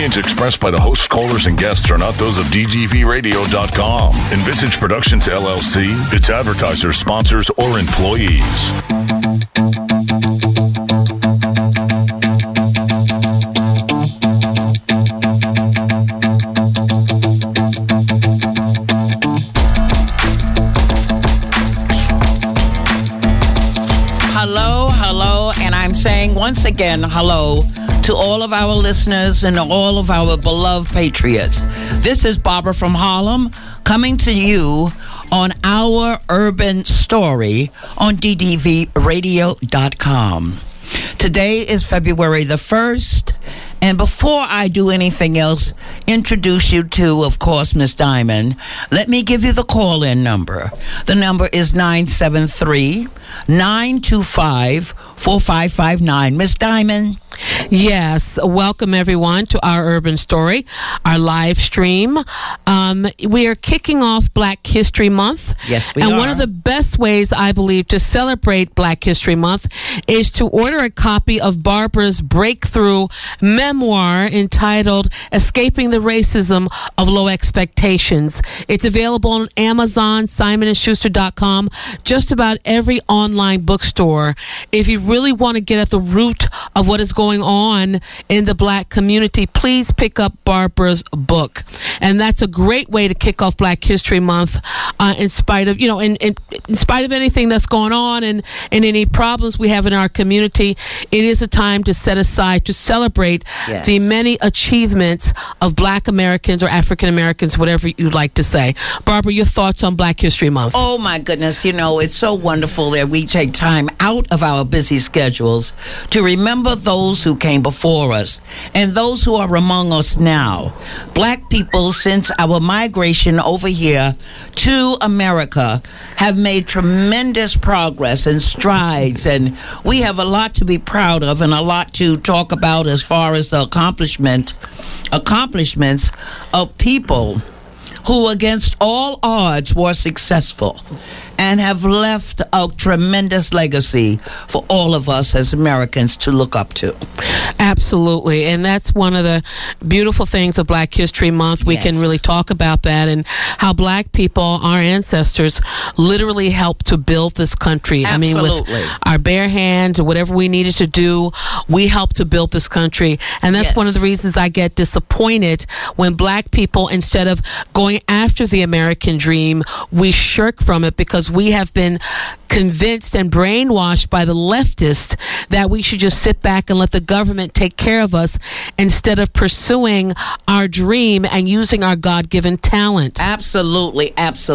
opinions expressed by the hosts, callers, and guests are not those of DGVRadio.com, Envisage Productions LLC, its advertisers, sponsors, or employees. Hello, and I'm saying once again, hello to all of our listeners and all of our beloved patriots. This is Barbara from Harlem coming to you on Our Urban Story on DDVRadio.com. Today is February the 1st, and before I do anything else, introduce you to, of course, Miss Diamond, let me give you the call-in number. The number is 973-925-4559. Miss Diamond? Yes, welcome everyone to Our Urban Story, our live stream. We are kicking off Black History Month. Yes, we are. And one of the best ways, I believe, to celebrate Black History Month is to order a copy of Barbara's breakthrough memoir entitled Escaping the Racism of Low Expectations. It's available on Amazon, SimonandSchuster.com, just about every online bookstore. If you really want to get at the root of what is going on in the Black community, please pick up Barbara's book. And that's a great way to kick off Black History Month, in spite of, in spite of anything that's going on and any problems we have in our community. It is a time to set aside to celebrate the many achievements of Black Americans or African Americans, whatever you'd like to say. Barbara, your thoughts on Black History Month? Oh my goodness, it's so wonderful that we take time out of our busy schedules to remember those who came before us and those who are among us now. Black people, since our migration over here to America, have made tremendous progress and strides, and we have a lot to be proud of and a lot to talk about as far as the accomplishments of people who against all odds were successful and have left a tremendous legacy for all of us as Americans to look up to. Absolutely. And that's one of the beautiful things of Black History Month. We can really talk about that and how Black people, our ancestors, literally helped to build this country. Absolutely. I mean, with our bare hands or whatever we needed to do, we helped to build this country. And that's one of the reasons I get disappointed when Black people, instead of going after the American dream, we shirk from it because we have been convinced and brainwashed by the leftists that we should just sit back and let the government take care of us instead of pursuing our dream and using our God-given talent. Absolutely.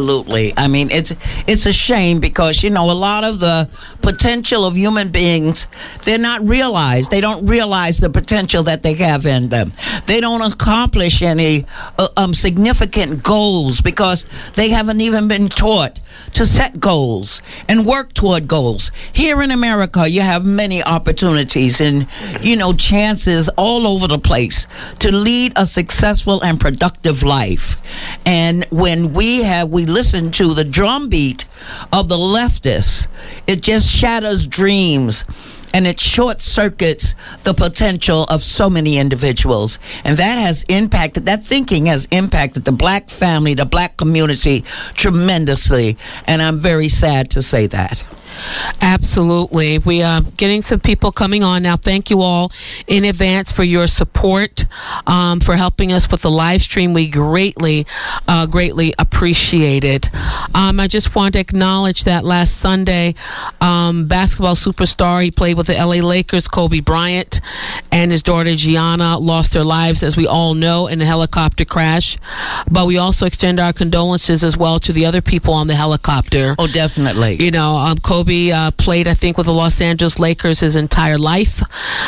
I mean, it's a shame because, a lot of the potential of human beings, they're not realized. They don't realize the potential that they have in them. They don't accomplish any significant goals because they haven't even been taught to set goals and work toward goals. Here in America, you have many opportunities and, chances all over the place to lead a successful and productive life. And when we listen to the drumbeat of the leftists, it just shatters dreams and it short circuits the potential of so many individuals. And that thinking has impacted the Black family, the Black community tremendously. And I'm very sad to say that. Absolutely. We are getting some people coming on now. Thank you all in advance for your support, for helping us with the live stream. We greatly appreciate it. I just want to acknowledge that last Sunday, basketball superstar, he played with the LA Lakers, Kobe Bryant, and his daughter Gianna lost their lives, as we all know, in a helicopter crash. But we also extend our condolences as well to the other people on the helicopter. Oh, definitely. Kobe played, I think, with the Los Angeles Lakers his entire life.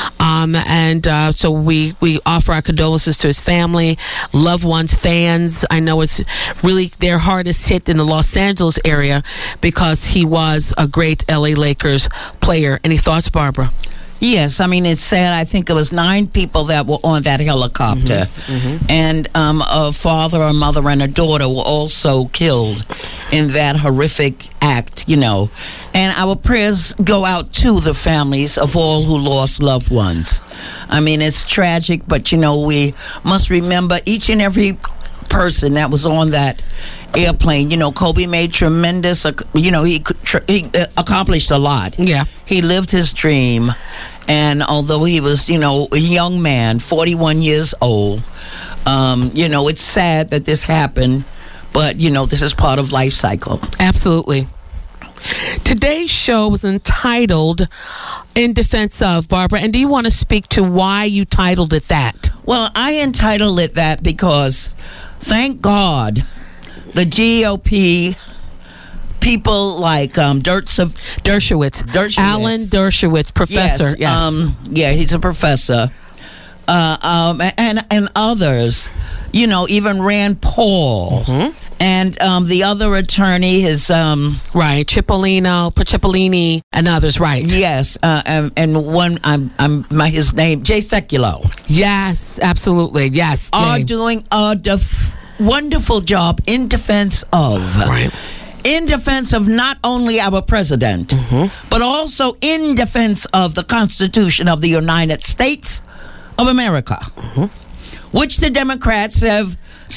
So we offer our condolences to his family, loved ones, fans. I know it's really their hardest hit in the Los Angeles area because he was a great LA Lakers player. Any thoughts, Barbara? Yes, I mean, it's sad. I think it was 9 people that were on that helicopter. And a father, a mother, and a daughter were also killed. in that horrific act, you know. And our prayers go out to the families of all who lost loved ones. I mean, it's tragic, but, you know, we must remember each and every person that was on that airplane. You know, Kobe made tremendous, you know, he accomplished a lot. Yeah. He lived his dream. And although he was, you know, a young man, 41 years old, you know, it's sad that this happened, but, you know, this is part of life cycle. Absolutely. Today's show was entitled In Defense of, Barbara, and do you want to speak to why you titled it that? Well, I entitled it that because, thank God, the GOP people like Dershowitz. Alan Dershowitz, professor. Yes. Yeah, he's a professor. And others, you know, even Rand Paul. Mm-hmm. And the other attorney is right, Cipollini, and others, right? Yes, and one his name Jay Sekulow. Yes, absolutely, yes. Jay. Are doing a wonderful job in defense of, right, in defense of not only our president, mm-hmm. but also in defense of the Constitution of the United States of America, mm-hmm. which the Democrats have.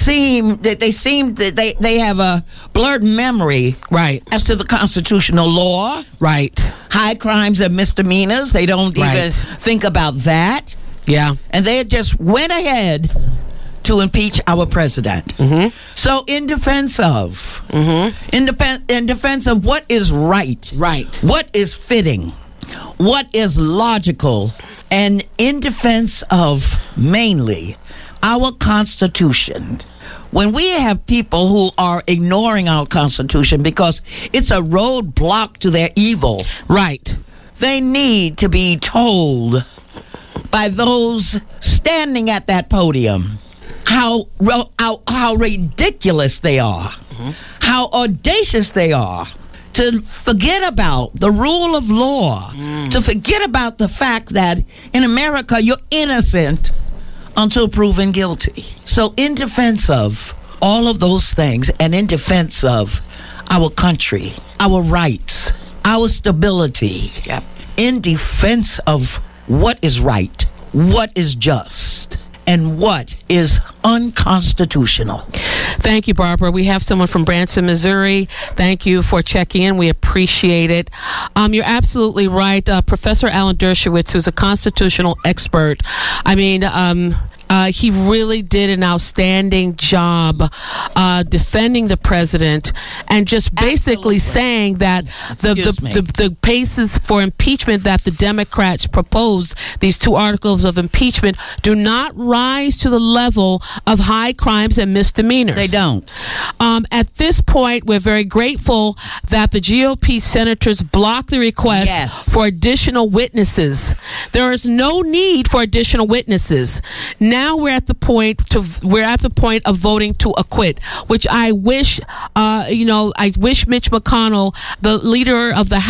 They have a blurred memory, right, as to the constitutional law, right, high crimes and misdemeanors. They don't even think about that. Yeah, and they just went ahead to impeach our president. Mm-hmm. So, in defense of, mm-hmm. in defense of what is right, what is fitting, what is logical, and in defense of mainly our Constitution. When we have people who are ignoring our Constitution because it's a roadblock to their evil, right, they need to be told by those standing at that podium how ridiculous they are, mm-hmm. how audacious they are, to forget about the rule of law, to forget about the fact that in America you're innocent until proven guilty. So in defense of all of those things and in defense of our country, our rights, our stability, in defense of what is right, what is just, and what is unconstitutional. Thank you, Barbara. We have someone from Branson, Missouri. Thank you for checking in. We appreciate it. You're absolutely right. Professor Alan Dershowitz, who's a constitutional expert, I mean, he really did an outstanding job defending the president and just basically saying that the basis for impeachment that the Democrats proposed, these two articles of impeachment, do not rise to the level of high crimes and misdemeanors. They don't. At this point, we're very grateful that the GOP senators blocked the request for additional witnesses. There is no need for additional witnesses. Now we're at the point of voting to acquit, which I wish, I wish Mitch McConnell, the leader of the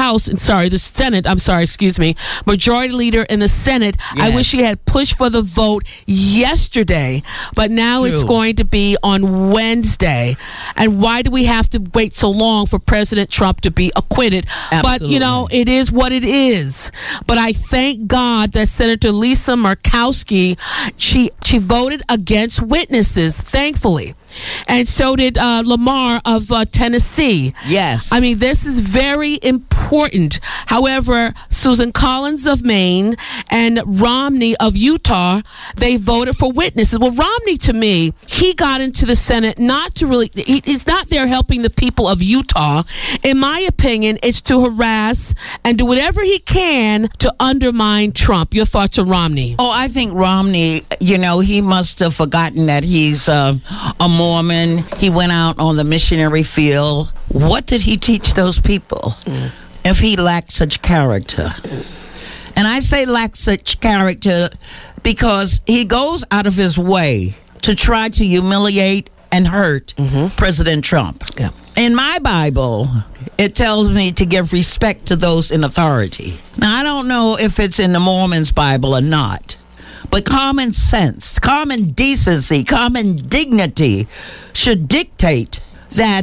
Majority Leader in the Senate, I wish he had pushed for the vote yesterday, but now it's going to be on Wednesday. And why do we have to wait so long for President Trump to be acquitted? Absolutely. But, it is what it is. But I thank God that Senator Lisa Murkowski, she voted against witnesses, thankfully. And so did Lamar of Tennessee. Yes. I mean, this is very important. However, Susan Collins of Maine and Romney of Utah, they voted for witnesses. Well, Romney, to me, he got into the Senate not to really, he's not there helping the people of Utah. In my opinion, it's to harass and do whatever he can to undermine Trump. Your thoughts on Romney? Oh, I think Romney, he must have forgotten that he's a Mormon. He went out on the missionary field. What did he teach those people if he lacked such character? And I say lacked such character because he goes out of his way to try to humiliate and hurt President Trump. Yeah. In my Bible, it tells me to give respect to those in authority. Now, I don't know if it's in the Mormon's Bible or not. But common sense, common decency, common dignity should dictate that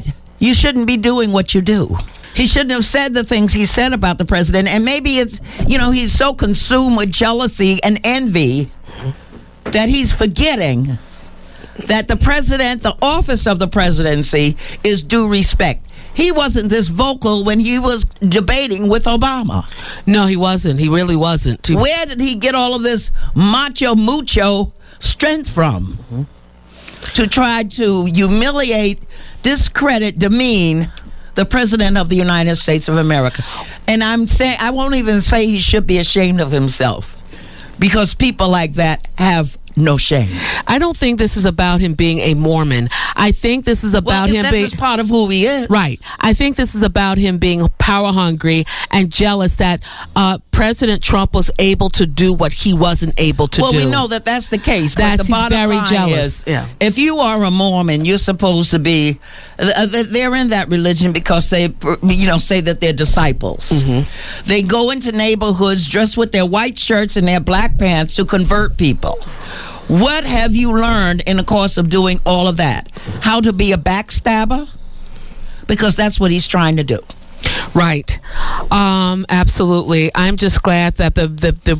you shouldn't be doing what you do. He shouldn't have said the things he said about the president. And maybe it's, he's so consumed with jealousy and envy that he's forgetting that the president, the office of the presidency, is due respect. He wasn't this vocal when he was debating with Obama. No, he wasn't. He really wasn't. Where did he get all of this macho mucho strength from? To try to humiliate, discredit, demean the president of the United States of America. And I won't even say he should be ashamed of himself, because people like that have no shame. I don't think this is about him being a Mormon. I think this is about him being... That's part of who he is. Right. I think this is about him being power hungry and jealous that President Trump was able to do what he wasn't able to do. Well, we know that that's the case. That's, but the bottom very line jealous. Is, if you are a Mormon, you're supposed to be... they're in that religion because they, say that they're disciples. They go into neighborhoods dressed with their white shirts and their black pants to convert people. What have you learned in the course of doing all of that? How to be a backstabber? Because that's what he's trying to do. Right. Absolutely. I'm just glad that the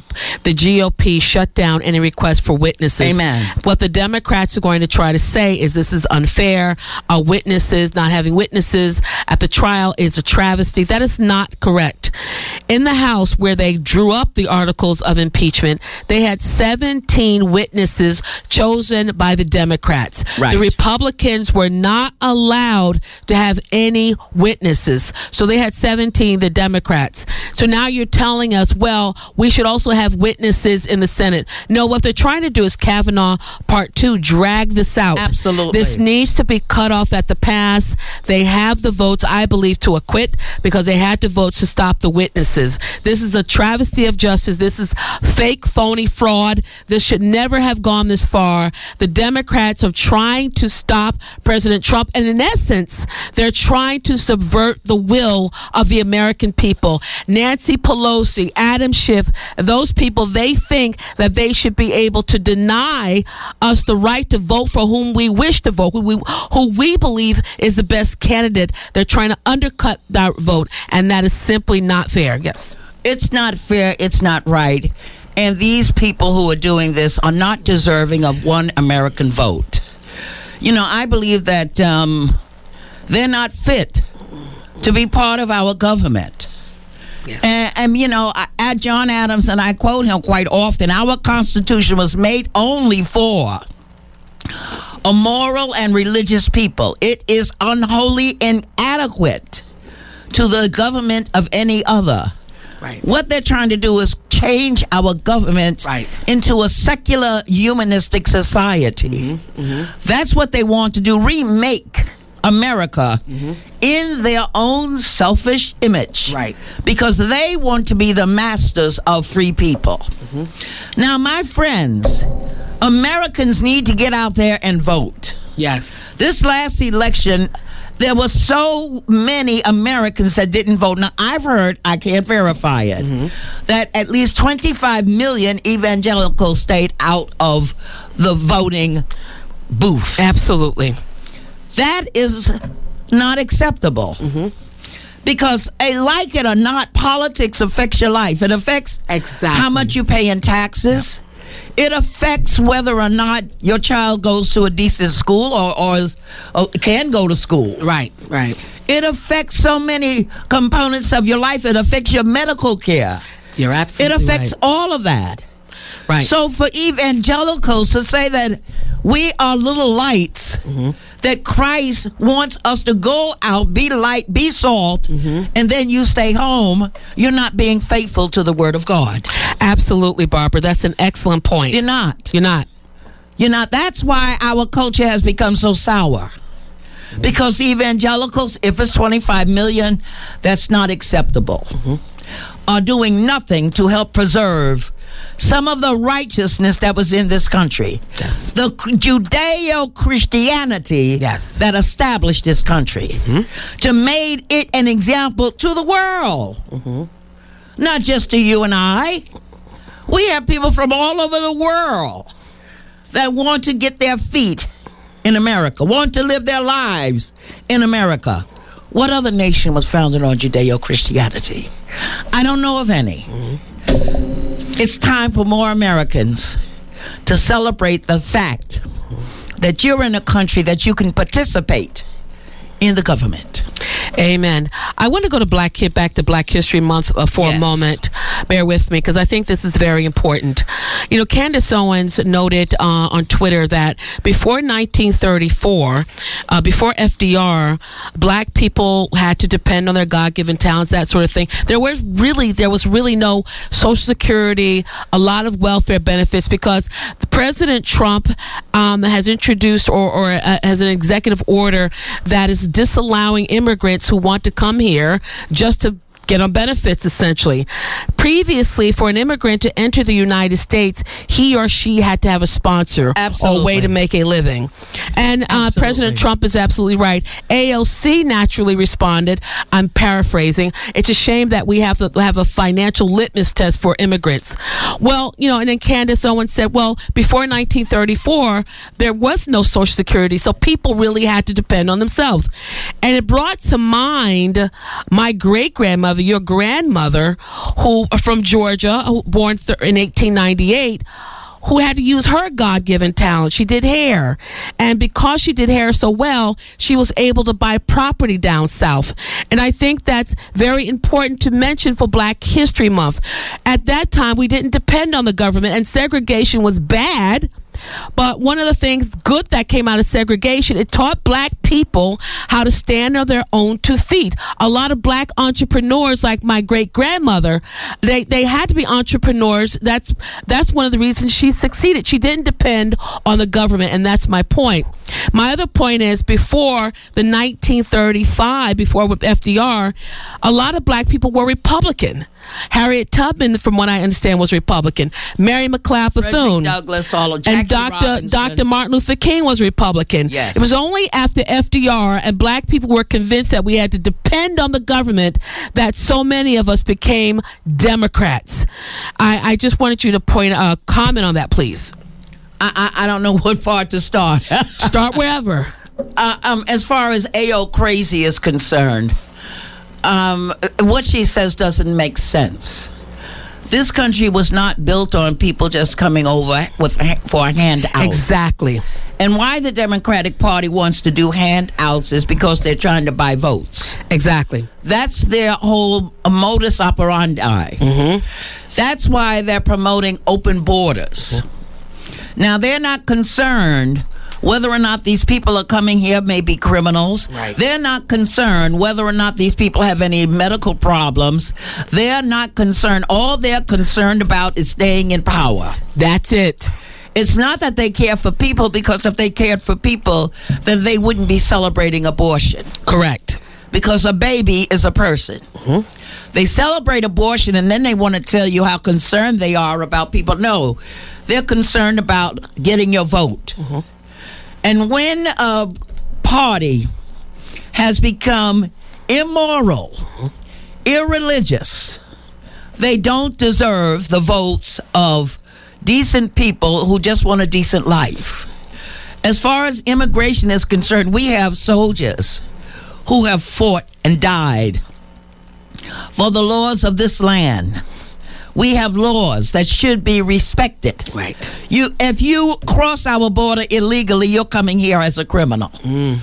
GOP shut down any request for witnesses. Amen. What the Democrats are going to try to say is this is unfair. Witnesses, not having witnesses at the trial is a travesty. That is not correct. In the House, where they drew up the articles of impeachment, they had 17 witnesses chosen by the Democrats. Right. The Republicans were not allowed to have any witnesses. So they had 17, the Democrats. So now you're telling us, well, we should also have witnesses in the Senate. No, what they're trying to do is Kavanaugh Part 2, drag this out. Absolutely. This needs to be cut off at the pass. They have the votes, I believe, to acquit because they had the votes to stop the witnesses. This is a travesty of justice. This is fake, phony fraud. This should never have gone this far. The Democrats are trying to stop President Trump, and in essence, they're trying to subvert the will of the American people. Nancy Pelosi, Adam Schiff, those people, they think that they should be able to deny us the right to vote for whom we wish to vote, who we believe is the best candidate. They're trying to undercut that vote, and that is simply not fair. Yes. It's not fair. It's not right. And these people who are doing this are not deserving of one American vote. I believe that they're not fit to be part of our government. Yes. And John Adams, and I quote him quite often, our Constitution was made only for a moral and religious people. It is unholy and inadequate to the government of any other. Right. What they're trying to do is change our government into a secular, humanistic society. That's what they want to do, remake America in their own selfish image. Right. Because they want to be the masters of free people. Now, my friends, Americans need to get out there and vote. Yes. This last election, there were so many Americans that didn't vote. Now, I've heard, I can't verify it, that at least 25 million evangelicals stayed out of the voting booth. Absolutely. That is not acceptable. Because, like it or not, politics affects your life. It affects how much you pay in taxes. It affects whether or not your child goes to a decent school or can go to school. Right. It affects so many components of your life. It affects your medical care. You're absolutely It affects right. all of that. Right. So for evangelicals to say that we are little lights, that Christ wants us to go out, be light, be salt, and then you stay home, you're not being faithful to the Word of God. Absolutely, Barbara. That's an excellent point. You're not. You're not. You're not. That's why our culture has become so sour. Because evangelicals, if it's 25 million, that's not acceptable. Are doing nothing to help preserve some of the righteousness that was in this country. Yes. The Judeo-Christianity that established this country. To made it an example to the world. Not just to you and I. We have people from all over the world that want to get their feet in America, want to live their lives in America. What other nation was founded on Judeo-Christianity? I don't know of any. It's time for more Americans to celebrate the fact that you're in a country that you can participate in the government. Amen. I want to go to back to Black History Month for a moment. Bear with me, because I think this is very important. You know, Candace Owens noted on Twitter that before 1934, before FDR, Black people had to depend on their God-given talents, that sort of thing. There was really no Social Security, a lot of welfare benefits, because President Trump has introduced or has an executive order that is disallowing immigrants who want to come here just to get on benefits, essentially. Previously, for an immigrant to enter the United States, he or she had to have a sponsor or a way to make a living. And President Trump is absolutely right. AOC naturally responded, I'm paraphrasing, it's a shame that we have to have a financial litmus test for immigrants. Well, you know, and then Candace Owens said, well, before 1934, there was no Social Security, so people really had to depend on themselves. And it brought to mind my great-grandmother, your grandmother, who from Georgia, born in 1898, who had to use her God-given talent. She did hair. And because she did hair so well, she was able to buy property down south. And I think that's very important to mention for Black History Month. At that time, we didn't depend on the government, and segregation was bad. But one of the things good that came out of segregation, it taught Black people how to stand on their own 2 feet. A lot of Black entrepreneurs, like my great-grandmother, they had to be entrepreneurs. That's one of the reasons she succeeded. She didn't depend on the government, and that's my point. My other point is, before the 1935, before with FDR, a lot of Black people were Republican. Harriet Tubman, from what I understand, was Republican. Mary McLeod Bethune, Douglas, and Dr. Martin Luther King was Republican. Yes. It was only after FDR and Black people were convinced that we had to depend on the government that so many of us became Democrats. I just wanted you to comment on that, please. I don't know what part to start. Start wherever. As far as A.O. Crazy is concerned, what she says doesn't make sense. This country was not built on people just coming over for a handout. Exactly. And why the Democratic Party wants to do handouts is because they're trying to buy votes. Exactly. That's their whole modus operandi. Mm-hmm. That's why they're promoting open borders. Mm-hmm. Now, they're not concerned whether or not these people are coming here may be criminals. Right. They're not concerned whether or not these people have any medical problems. They're not concerned. All they're concerned about is staying in power. That's it. It's not that they care for people, because if they cared for people, then they wouldn't be celebrating abortion. Correct. Because a baby is a person. Mm-hmm. They celebrate abortion and then they want to tell you how concerned they are about people. No, they're concerned about getting your vote. Mm-hmm. And when a party has become immoral, mm-hmm. irreligious, they don't deserve the votes of decent people who just want a decent life. As far as immigration is concerned, we have soldiers who have fought and died for the laws of this land. We have laws that should be respected. Right. If you cross our border illegally, you're coming here as a criminal. Mm.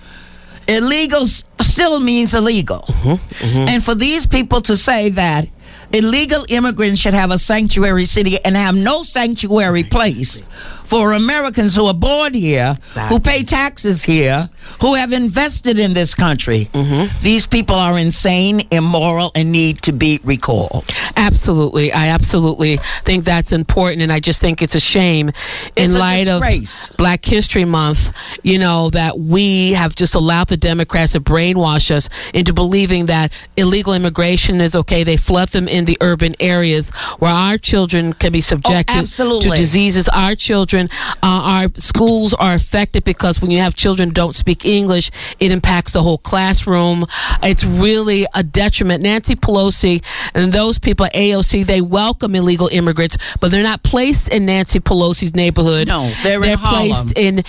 Illegal still means illegal. Mm-hmm. Mm-hmm. And for these people to say that illegal immigrants should have a sanctuary city and have no sanctuary place for Americans who are born here, exactly. who pay taxes here, who have invested in this country. Mm-hmm. These people are insane, immoral, and need to be recalled. Absolutely. I absolutely think that's important, and I just think it's a shame in light of Black History Month, you know, that we have just allowed the Democrats to brainwash us into believing that illegal immigration is okay. They flood them in in the urban areas where our children can be subjected to diseases. Our children, our schools are affected because when you have children who don't speak English, it impacts the whole classroom. It's really a detriment. Nancy Pelosi and those people at AOC, they welcome illegal immigrants, but they're not placed in Nancy Pelosi's neighborhood. No, they're in placed in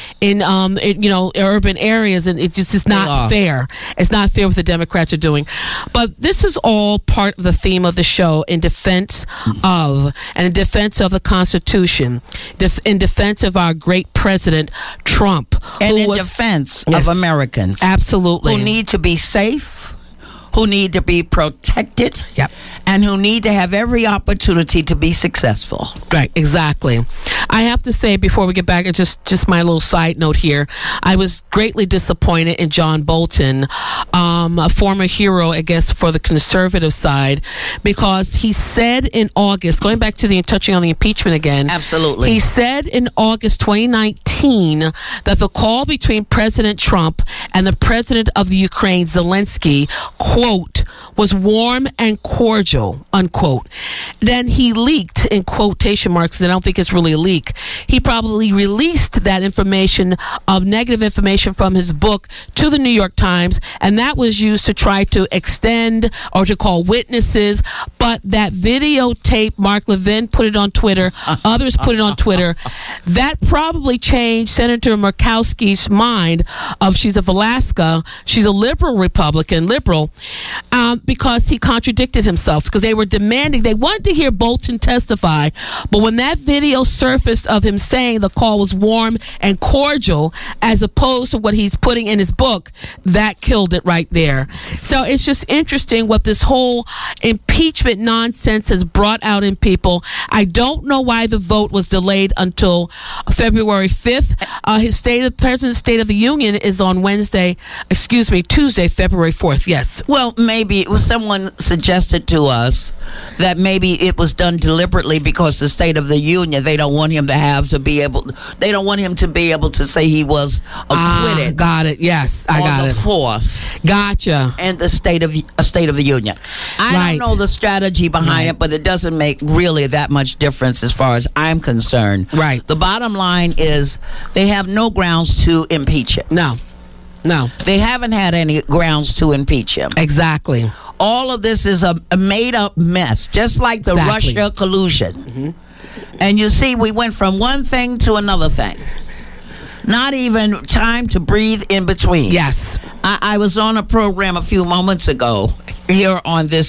urban areas, and it's just not fair. It's not fair what the Democrats are doing. But this is all part of the theme of the show, in defense of the Constitution, in defense of our great president, Trump. And in defense of Americans. Absolutely. Who need to be safe, who need to be protected, and who need to have every opportunity to be successful. Right, exactly. I have to say, before we get back, just my little side note here, I was greatly disappointed in John Bolton, a former hero, I guess, for the conservative side, because he said in August, going back to touching on the impeachment again. Absolutely. He said in August 2019 that the call between President Trump and the president of the Ukraine, Zelensky, quote, was warm and cordial, unquote. Then he leaked, in quotation marks, and I don't think it's really a leak, he probably released that information, of negative information from his book, to the New York Times, and that was used to try to extend or to call witnesses. But that videotape, Mark Levin put it on Twitter, others put it on Twitter, that probably changed Senator Murkowski's mind of, she's of Alaska, she's a Republican liberal, because he contradicted himself, because they were demanding, they wanted to hear Bolton testify, but when that video surfaced of him saying the call was warm and cordial as opposed to what he's putting in his book, that killed it right there. So it's just interesting what this whole impeachment nonsense has brought out in people. I don't know why the vote was delayed until February 5th. President's State of the Union is on Tuesday, February 4th. Yes. Well, maybe it was someone suggested to us that maybe it was done deliberately because the State of the Union, they don't want him to be able to say he was acquitted. Got it. Yes, I got it. On the 4th. Gotcha. And the State of the Union. I don't know the strategy behind it, but it doesn't make really that much difference as far as I'm concerned. Right. The bottom line is they have no grounds to impeach him. No. They haven't had any grounds to impeach him. Exactly. All of this is a made-up mess, just like the Russia collusion. Mm-hmm. And you see, we went from one thing to another thing. Not even time to breathe in between. Yes. I was on a program a few moments ago here on this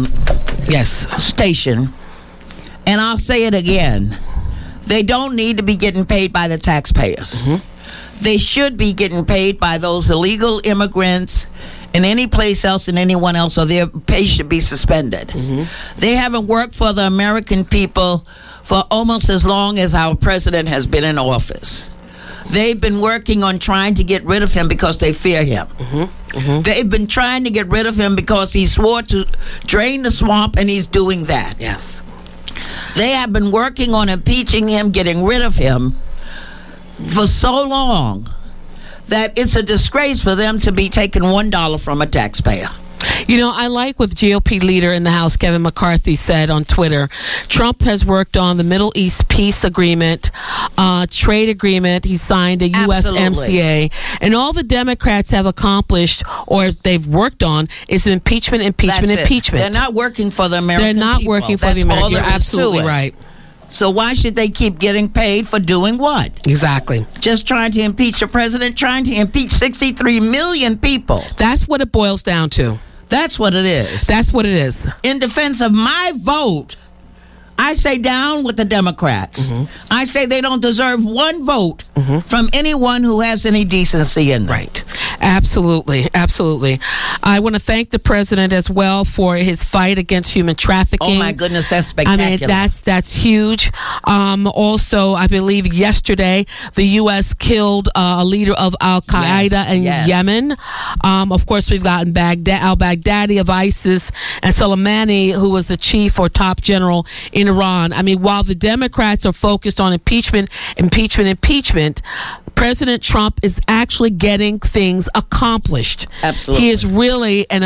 station, and I'll say it again. They don't need to be getting paid by the taxpayers. Mm-hmm. They should be getting paid by those illegal immigrants in any place else and anyone else, or their pay should be suspended. Mm-hmm. They haven't worked for the American people for almost as long as our president has been in office. They've been working on trying to get rid of him because they fear him. Mm-hmm. Mm-hmm. They've been trying to get rid of him because he swore to drain the swamp, and he's doing that. Yes. They have been working on impeaching him, getting rid of him for so long that it's a disgrace for them to be taking $1 from a taxpayer. You know, I like what GOP leader in the House, Kevin McCarthy, said on Twitter. Trump has worked on the Middle East peace agreement, trade agreement. He signed a USMCA. And all the Democrats have accomplished, or they've worked on, is impeachment. They're not working for the American people. They're not working for the American people. You're absolutely right. So why should they keep getting paid for doing what? Exactly. Just trying to impeach the president, trying to impeach 63 million people. That's what it boils down to. That's what it is. That's what it is. In defense of my vote, I say down with the Democrats. Mm-hmm. I say they don't deserve one vote from anyone who has any decency in them. Right. Absolutely. Absolutely. I want to thank the president as well for his fight against human trafficking. Oh, my goodness, that's spectacular. I mean, that's huge. Also, I believe yesterday, the U.S. killed a leader of Al-Qaeda in Yemen. Of course, we've gotten al-Baghdadi of ISIS and Soleimani, who was the chief or top general in in Iran. I mean, while the Democrats are focused on impeachment, President Trump is actually getting things accomplished. Absolutely. He is really an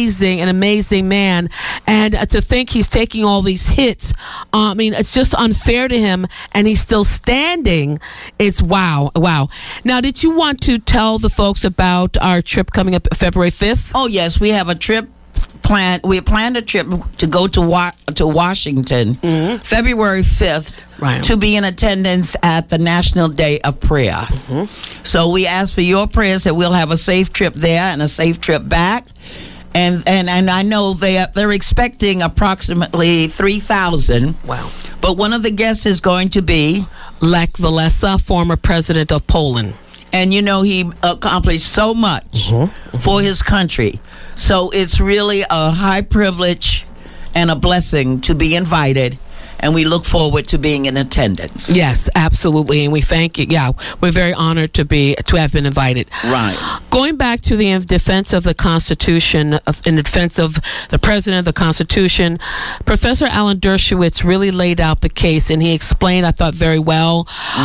amazing man. And to think he's taking all these hits, I mean, it's just unfair to him, and he's still standing. It's wow. Now, did you want to tell the folks about our trip coming up February 5th? Oh, yes. We have a trip planned. We planned a trip to go to Washington February 5th to be in attendance at the National Day of Prayer. So we ask for your prayers that we'll have a safe trip there and a safe trip back. And I know they're expecting approximately 3,000. Wow. But one of the guests is going to be Lech Walesa, former president of Poland. And, you know, he accomplished so much for his country. So it's really a high privilege and a blessing to be invited. And we look forward to being in attendance. Yes, absolutely, and we thank you. Yeah, we're very honored to have been invited. Right. Going back to the defense of the Constitution, in defense of the President of the Constitution, Professor Alan Dershowitz really laid out the case, and he explained, I thought, very well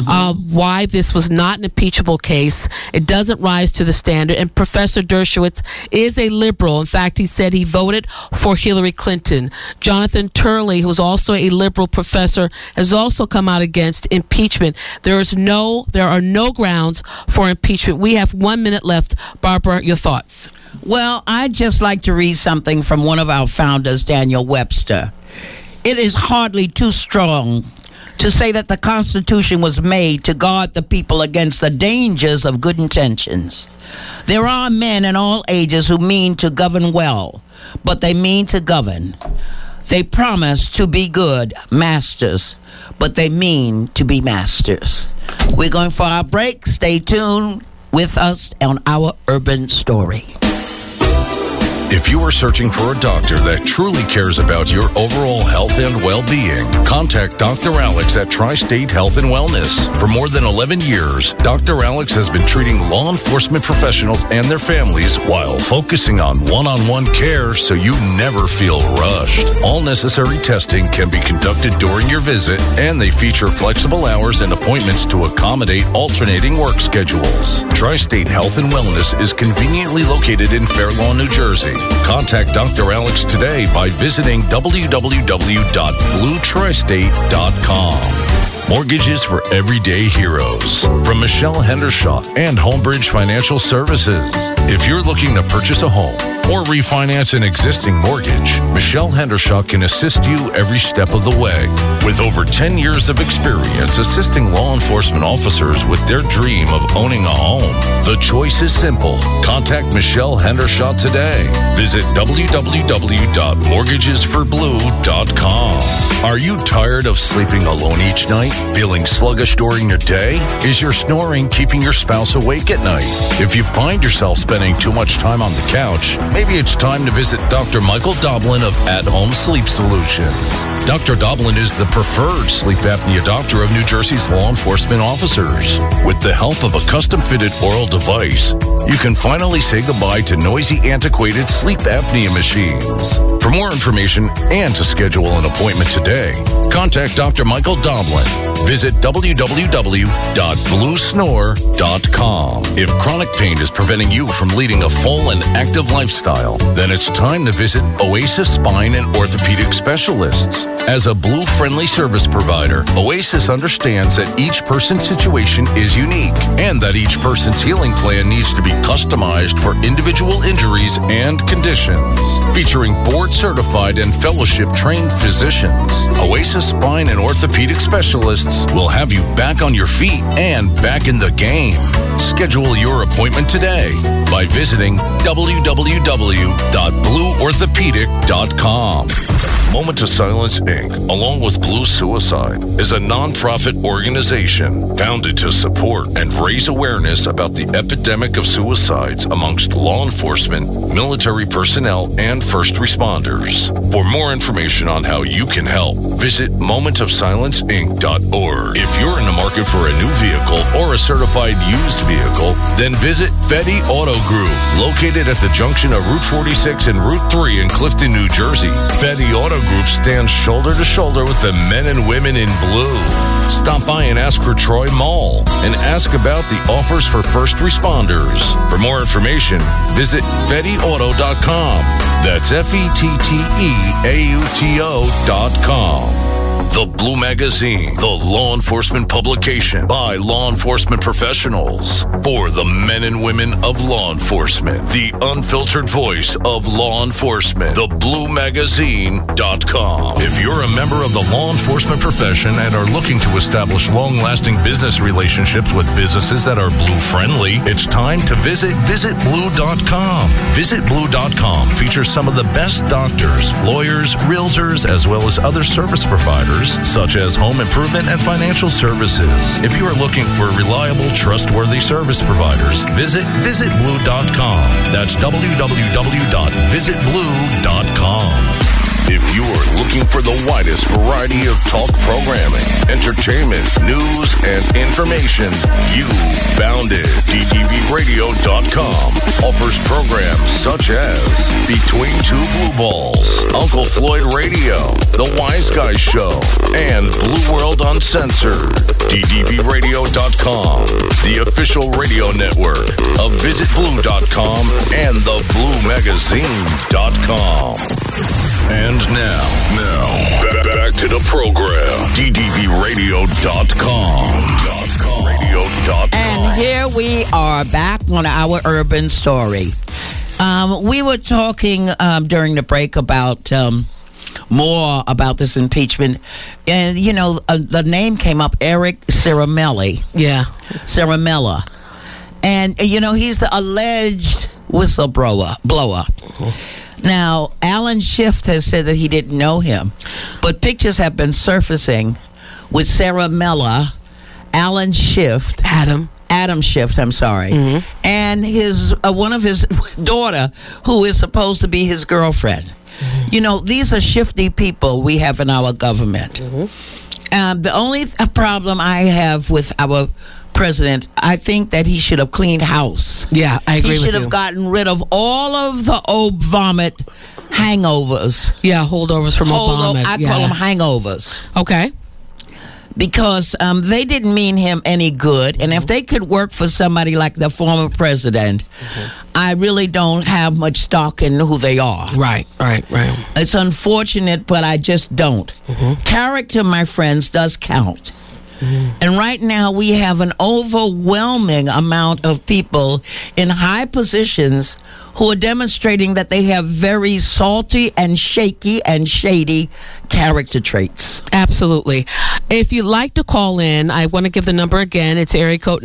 why this was not an impeachable case. It doesn't rise to the standard, and Professor Dershowitz is a liberal. In fact, he said he voted for Hillary Clinton. Jonathan Turley, who was also a liberal professor, has also come out against impeachment. There are no grounds for impeachment. We have 1 minute left. Barbara, your thoughts? Well, I'd just like to read something from one of our founders, Daniel Webster. It is hardly too strong to say that the Constitution was made to guard the people against the dangers of good intentions. There are men in all ages who mean to govern well, but they mean to govern. They promise to be good masters, but they mean to be masters. We're going for our break. Stay tuned with us on Our Urban Story. If you are searching for a doctor that truly cares about your overall health and well-being, contact Dr. Alex at Tri-State Health and Wellness. For more than 11 years, Dr. Alex has been treating law enforcement professionals and their families while focusing on one-on-one care so you never feel rushed. All necessary testing can be conducted during your visit, and they feature flexible hours and appointments to accommodate alternating work schedules. Tri-State Health and Wellness is conveniently located in Fair Lawn, New Jersey. Contact Dr. Alex today by visiting www.bluetristate.com. Mortgages for everyday heroes. From Michelle Hendershot and Homebridge Financial Services. If you're looking to purchase a home or refinance an existing mortgage, Michelle Hendershot can assist you every step of the way. With over 10 years of experience assisting law enforcement officers with their dream of owning a home, the choice is simple. Contact Michelle Hendershot today. Visit www.mortgagesforblue.com. Are you tired of sleeping alone each night? Feeling sluggish during your day? Is your snoring keeping your spouse awake at night? If you find yourself spending too much time on the couch, maybe it's time to visit Dr. Michael Doblin of At Home Sleep Solutions. Dr. Doblin is the preferred sleep apnea doctor of New Jersey's law enforcement officers. With the help of a custom-fitted oral device, you can finally say goodbye to noisy, antiquated sleep apnea machines. For more information and to schedule an appointment today, contact Dr. Michael Doblin. Visit www.bluesnore.com. If chronic pain is preventing you from leading a full and active lifestyle, then it's time to visit Oasis Spine and Orthopedic Specialists. As a Blue-friendly service provider, Oasis understands that each person's situation is unique and that each person's healing plan needs to be customized for individual injuries and conditions. Featuring board-certified and fellowship-trained physicians, Oasis Spine and Orthopedic Specialists will have you back on your feet and back in the game. Schedule your appointment today by visiting www.blueorthopedic.com. Moment of Silence, Inc., along with Blue Suicide, is a nonprofit organization founded to support and raise awareness about the epidemic of suicides amongst law enforcement, military personnel, and first responders. For more information on how you can help, visit momentofsilenceinc.org. If you're in the market for a new vehicle or a certified used vehicle, then visit Fetty Auto Group, located at the junction of Route 46 and Route 3 in Clifton, New Jersey. Fetty Auto Group stands shoulder to shoulder with the men and women in blue. Stop by and ask for Troy Mall and ask about the offers for first responders. For more information, visit FettyAuto.com. That's FettyAuto.com. The Blue Magazine, the law enforcement publication by law enforcement professionals for the men and women of law enforcement. The unfiltered voice of law enforcement. TheBlueMagazine.com. If you're a member of the law enforcement profession and are looking to establish long-lasting business relationships with businesses that are blue-friendly, it's time to visit VisitBlue.com. VisitBlue.com features some of the best doctors, lawyers, realtors, as well as other service providers such as home improvement and financial services. If you are looking for reliable, trustworthy service providers, visit visitblue.com. That's www.visitblue.com. If you're looking for the widest variety of talk programming, entertainment, news, and information, you found it. DTVRadio.com offers programs such as Between Two Blue Balls, Uncle Floyd Radio, The Wise Guys Show, and Blue World Uncensored. DTVRadio.com, the official radio network of VisitBlue.com and TheBlueMagazine.com. And now, back to the program. DTVRadio.com. And here we are back on our urban story. We were talking during the break about more about this impeachment. And, you know, the name came up, Eric Ciaramella. Yeah. Ciaramella. And, you know, he's the alleged whistleblower. Now, Alan Schiff has said that he didn't know him, but pictures have been surfacing with Ciaramella, Alan Schiff, Adam Schiff, I'm sorry, and his one of his daughter, who is supposed to be his girlfriend. You know, these are shifty people we have in our government. The only problem I have with our president, I think that he should have cleaned house. Yeah, I agree with you. He should have gotten rid of all of the old vomit hangovers. Yeah, holdovers from Obama. I call them hangovers. Okay. Because they didn't mean him any good. And if they could work for somebody like the former president, I really don't have much stock in who they are. Right. It's unfortunate, but I just don't. Character, my friends, does count. And right now we have an overwhelming amount of people in high positions who are demonstrating that they have very salty and shaky and shady character traits. Absolutely. If you'd like to call in, I want to give the number again. It's area code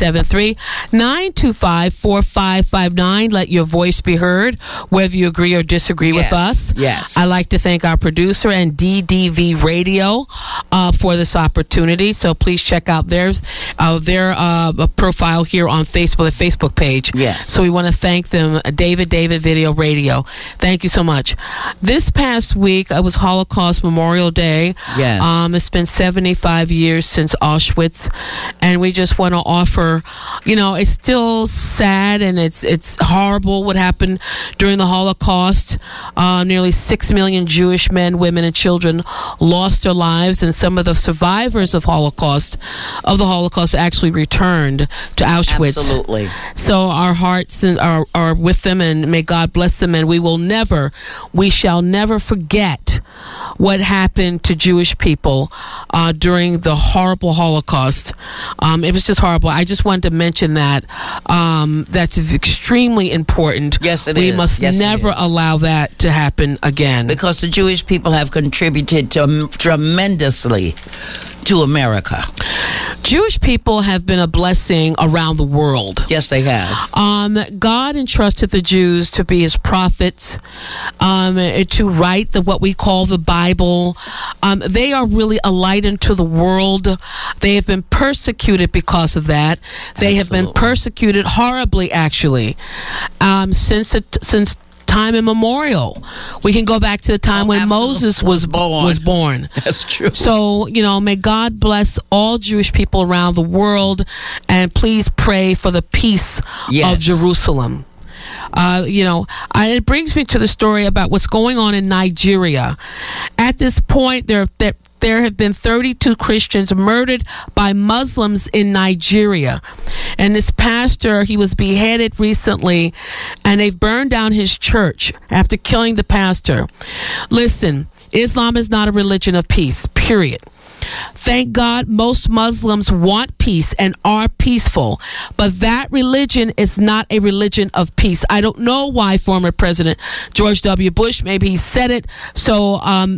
973-925-4559. Let your voice be heard, whether you agree or disagree with us. Yes. I'd like to thank our producer and DDV Radio for this opportunity. So please check out their profile here on Facebook, the Facebook page. Yes. So we want to thank them, David Video Radio. Thank you so much. This past week, it was Holocaust Memorial Day. Yes. It's been 75 years since Auschwitz, and we just want to offer, you know, it's still sad and it's horrible what happened during the Holocaust. Nearly 6 million Jewish men, women, and children lost their lives, and some of the survivors of the Holocaust actually returned to Auschwitz. Absolutely. So our hearts are with them, and may God bless them, and we shall never forget what happened to Jewish people during the horrible Holocaust. It was just horrible. I just wanted to mention that. That's extremely important. Yes, it is. We must yes, never allow that to happen again. Because the Jewish people have contributed tremendously to America. Jewish people have been a blessing around the world. Yes, they have. God entrusted the Jews to be his prophets, to write what we call the Bible. They are really a light into the world. They have been persecuted because of that. They have been persecuted horribly, actually, since time immemorial. We can go back to the time when Moses was born. That's true. So, you know, may God bless all Jewish people around the world, and please pray for the peace of Jerusalem. It brings me to the story about what's going on in Nigeria. At this point, there have been 32 Christians murdered by Muslims in Nigeria. And this pastor, he was beheaded recently, and they've burned down his church after killing the pastor. Listen, Islam is not a religion of peace, period. Thank God most Muslims want peace and are peaceful, but that religion is not a religion of peace. I don't know why former President George W. Bush, maybe he said it so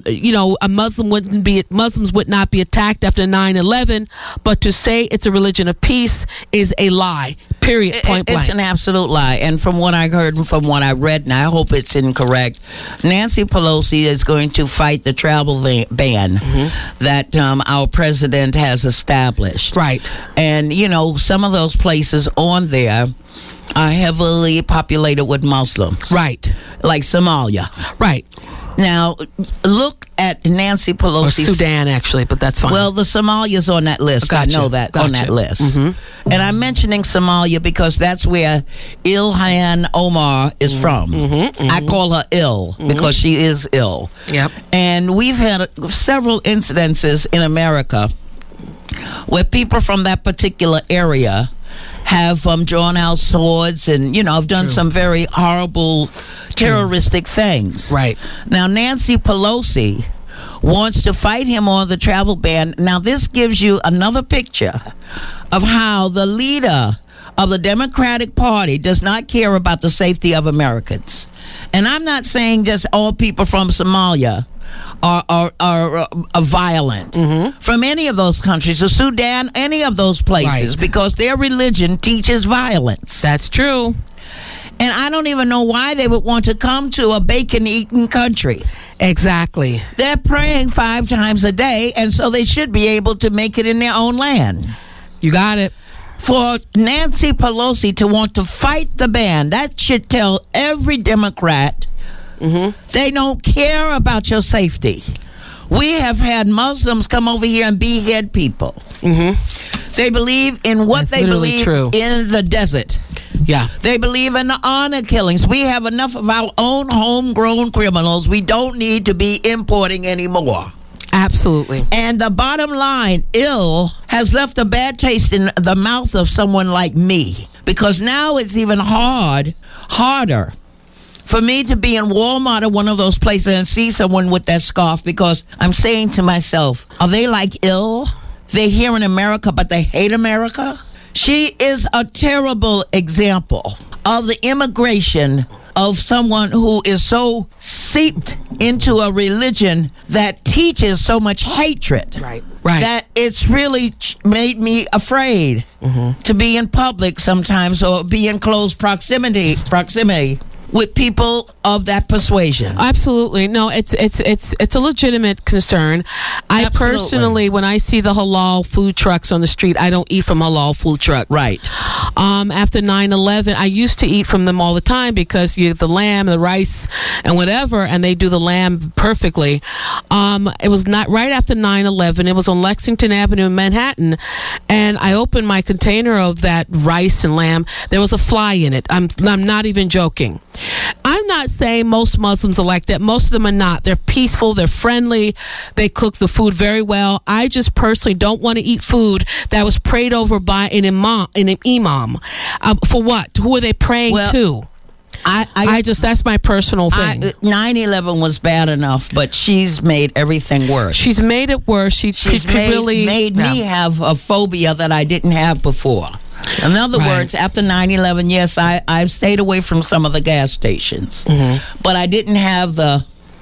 Muslims would not be attacked after 9/11, but to say it's a religion of peace is a lie. Period. Point blank. It's an absolute lie. And from what I heard and from what I read, and I hope it's incorrect, Nancy Pelosi is going to fight the travel ban that our president has established. Right. And, some of those places on there are heavily populated with Muslims. Right. Like Somalia. Right. Now, look at Nancy Pelosi. Or Sudan, actually, but that's fine. Well, the Somalia's on that list. Gotcha. I know that on that list. Mm-hmm. And I'm mentioning Somalia because that's where Ilhan Omar is from. I call her ill because she is ill. Yep. And we've had several incidences in America where people from that particular area have drawn out swords and, have done some very horrible terroristic things. Right. Now, Nancy Pelosi wants to fight him on the travel ban. Now, this gives you another picture of how the leader of the Democratic Party does not care about the safety of Americans. And I'm not saying just all people from Somalia are violent from any of those countries, or Sudan, any of those places, because their religion teaches violence. That's true. And I don't even know why they would want to come to a bacon-eating country. Exactly. They're praying 5 times a day, and so they should be able to make it in their own land. You got it. For Nancy Pelosi to want to fight the ban, that should tell every Democrat they don't care about your safety. We have had Muslims come over here and behead people. They believe in what they believe in the desert. Yeah. They believe in the honor killings. We have enough of our own homegrown criminals. We don't need to be importing anymore. Absolutely. And the bottom line, ill has left a bad taste in the mouth of someone like me, because now it's even harder for me to be in Walmart or one of those places and see someone with that scarf, because I'm saying to myself, are they like ill? They're here in America, but they hate America? She is a terrible example of the immigration of someone who is so seeped into a religion that teaches so much hatred. Right. That it's really made me afraid to be in public sometimes, or be in close proximity with people of that persuasion. Absolutely. No, it's a legitimate concern. I personally, when I see the halal food trucks on the street, I don't eat from halal food trucks. Right. After 9/11, I used to eat from them all the time, because you have the lamb, the rice, and whatever, and they do the lamb perfectly. It was not right after 9/11. It was on Lexington Avenue in Manhattan, and I opened my container of that rice and lamb. There was a fly in it. I'm not even joking. I'm not saying most Muslims are like that. Most of them are not. They're peaceful. They're friendly. They cook the food very well. I just personally don't want to eat food that was prayed over by an imam. For what? Who are they praying to? That's my personal thing. 9/11 was bad enough, but she's made everything worse. She's made it worse. She's made me have a phobia that I didn't have before. In other words, after 9/11, yes, I've stayed away from some of the gas stations, but I didn't have the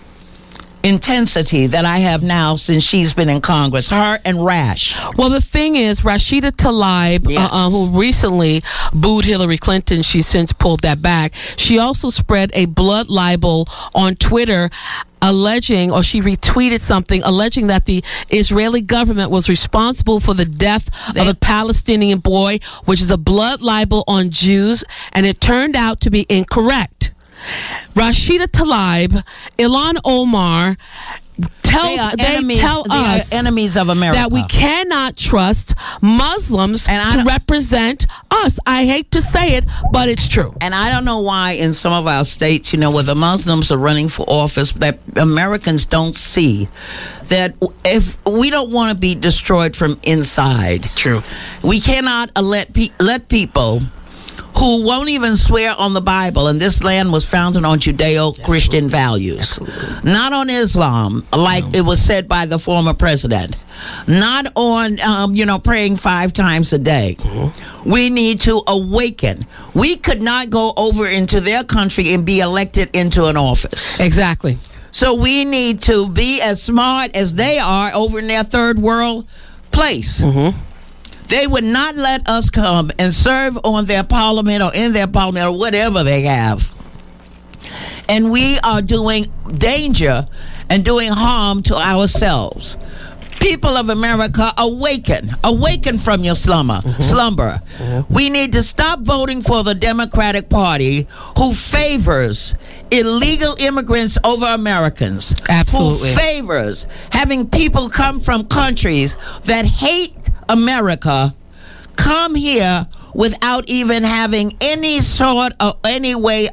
intensity that I have now since she's been in Congress. Her and Rash. Well, the thing is, Rashida Tlaib, who recently booed Hillary Clinton, she's since pulled that back. She also spread a blood libel on Twitter, she retweeted something alleging that the Israeli government was responsible for the death of a Palestinian boy, which is a blood libel on Jews, and it turned out to be incorrect. Rashida Tlaib, Ilhan Omar, tell us enemies of America, that we cannot trust Muslims to represent us. I hate to say it, but it's true. And I don't know why in some of our states, where the Muslims are running for office, that Americans don't see that if we don't want to be destroyed from inside. True. We cannot let people who won't even swear on the Bible, and this land was founded on Judeo-Christian values. Absolutely. Not on Islam, like it was said by the former president. Not on, praying 5 times a day. Mm-hmm. We need to awaken. We could not go over into their country and be elected into an office. Exactly. So we need to be as smart as they are over in their third world place. Mm-hmm. They would not let us come and serve on their parliament or in their parliament or whatever they have. And we are doing danger and doing harm to ourselves. People of America, awaken from your slumber. Mm-hmm. We need to stop voting for the Democratic Party, who favors illegal immigrants over Americans. Absolutely. Who favors having people come from countries that hate America come here without even having any sort of any way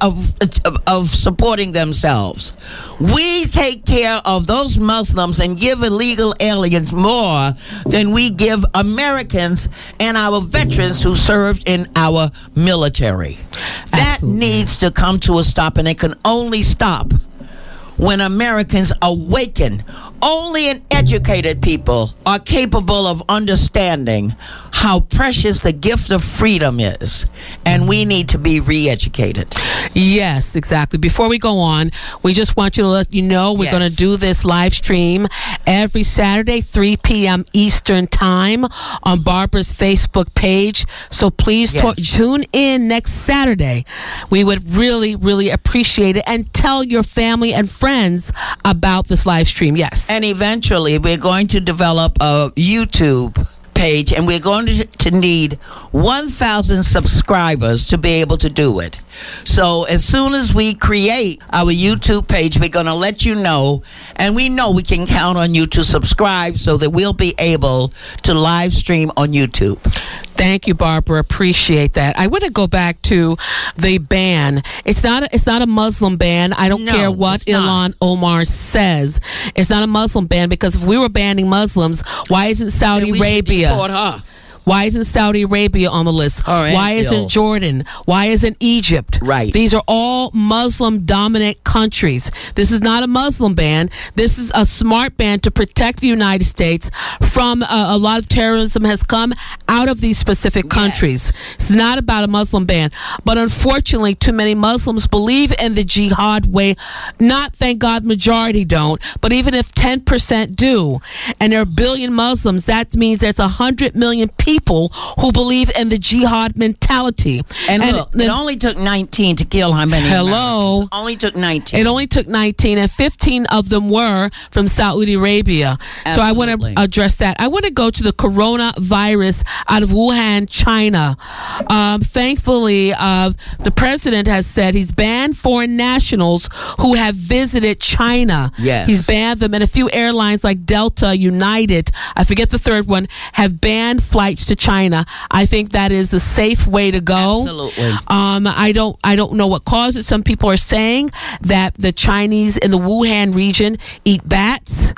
of supporting themselves. We take care of those Muslims and give illegal aliens more than we give Americans and our veterans who served in our military. Absolutely. That needs to come to a stop, and it can only stop when Americans awaken. Only an educated people are capable of understanding how precious the gift of freedom is, and we need to be re-educated. Yes, exactly. Before we go on, we just want you to let you know we're going to do this live stream every Saturday, 3 p.m. Eastern Time on Barbara's Facebook page. So please tune in next Saturday. We would really, really appreciate it, and tell your family and friends about this live stream. Yes. And eventually, we're going to develop a YouTube page, and we're going to need 1,000 subscribers to be able to do it. So as soon as we create our YouTube page, we're going to let you know, and we know we can count on you to subscribe so that we'll be able to live stream on YouTube. Thank you, Barbara. Appreciate that. I want to go back to the ban. It's not a Muslim ban. I don't care what Ilhan Omar says. It's not a Muslim ban, because if we were banning Muslims, why isn't Saudi Arabia? Deport her. Why isn't Saudi Arabia on the list? Why isn't Jordan? Why isn't Egypt? Right. These are all Muslim-dominant countries. This is not a Muslim ban. This is a smart ban to protect the United States from a lot of terrorism has come out of these specific countries. Yes. It's not about a Muslim ban. But unfortunately, too many Muslims believe in the jihad way. Not, thank God, majority don't. But even if 10% do, and there are a billion Muslims, that means there's 100 million people who believe in the jihad mentality. And look, it only took 19 to kill how many Americans? It only took 19. It only took 19, and 15 of them were from Saudi Arabia. Absolutely. So I want to address that. I want to go to the coronavirus out of Wuhan, China. Thankfully, the president has said he's banned foreign nationals who have visited China. Yes. He's banned them, and a few airlines like Delta, United, I forget the third one, have banned flights to China. I think that is the safe way to go. Absolutely. I don't know what caused it. Some people are saying that the Chinese in the Wuhan region eat bats.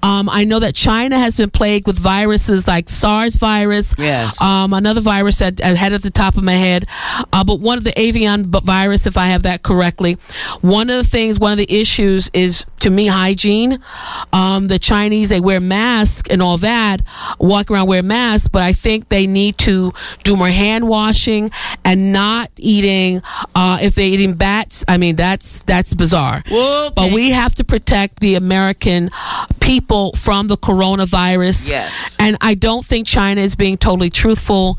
I know that China has been plagued with viruses like SARS virus. Yes. Another virus that I had at the top of my head. But one of the avian virus, if I have that correctly. One of the issues is, to me, hygiene. The Chinese, they wear masks and all that, walk around wear masks, but I think they need to do more hand washing and not eating, if they're eating bats, I mean, that's bizarre. Okay. But we have to protect the American people from the coronavirus. Yes. And I don't think China is being totally truthful.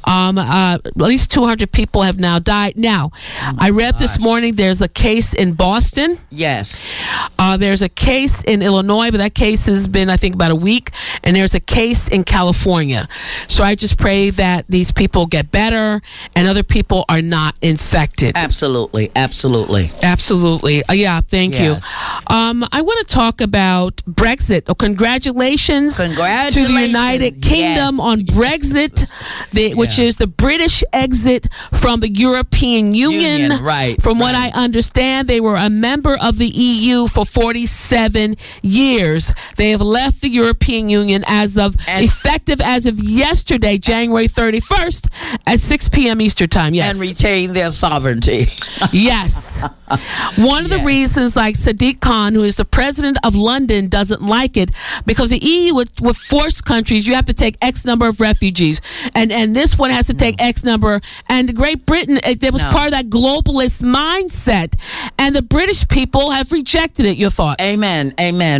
At least 200 people have now died. Now, I read this morning there's a case in Boston. Yes. There's a case in Illinois, but that case has been, I think, about a week. And there's a case in California. So I just pray that these people get better and other people are not infected. Absolutely. Absolutely. Absolutely. Yeah, thank you. I want to talk about Brexit. Oh, congratulations to the United Kingdom on Brexit, which is the British exit from the European Union. Right. From what I understand, they were a member of the EU for 47 years. They have left the European Union effective as of yesterday, January 31st at 6 p.m. Eastern Time. Yes. And retain their sovereignty. Yes. One of the reasons, like Sadiq Khan, who is the president of London, doesn't like it, because the EU would force countries, you have to take X number of refugees, and this one has to take X number. And Great Britain, it was part of that globalist mindset, and the British people have rejected it. Your thoughts? Amen.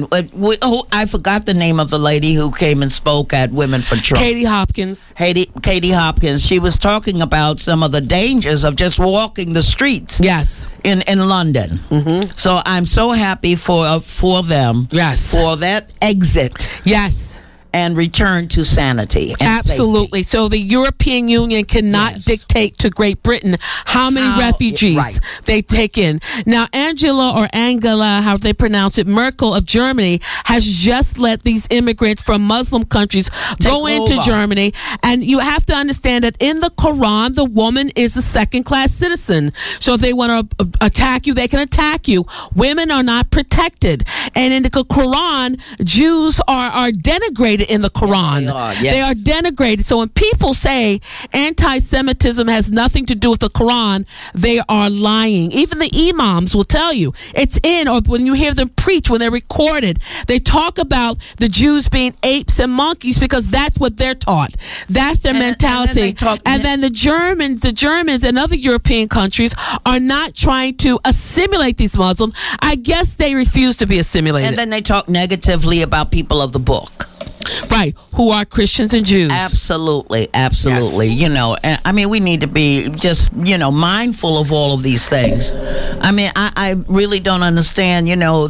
I forgot the name of the lady who came and spoke at Women for Trump. Katie Hopkins. Katie Hopkins. She was talking about some of the dangers of just walking the streets. Yes. In London. Mm-hmm. So I'm so happy for them. Yes. For that exit. Yes. And return to sanity. And absolutely. Safety. So the European Union cannot dictate to Great Britain how many refugees they take in. Now, Angela, how they pronounce it, Merkel of Germany, has just let these immigrants from Muslim countries go into Germany. And you have to understand that in the Quran, the woman is a second-class citizen. So if they want to attack you, they can attack you. Women are not protected. And in the Quran, Jews are denigrated in the Quran. They are denigrated. So when people say anti-Semitism has nothing to do with the Quran, they are lying. Even the imams will tell you it's in, or when you hear them preach, when they're recorded, they talk about the Jews being apes and monkeys because that's what they're taught. That's their mentality. And then the Germans and other European countries are not trying to assimilate these Muslims. I guess they refuse to be assimilated. And then they talk negatively about people of the book. Right, who are Christians and Jews. Absolutely. Yes. I mean, we need to be just, mindful of all of these things. I mean, I really don't understand,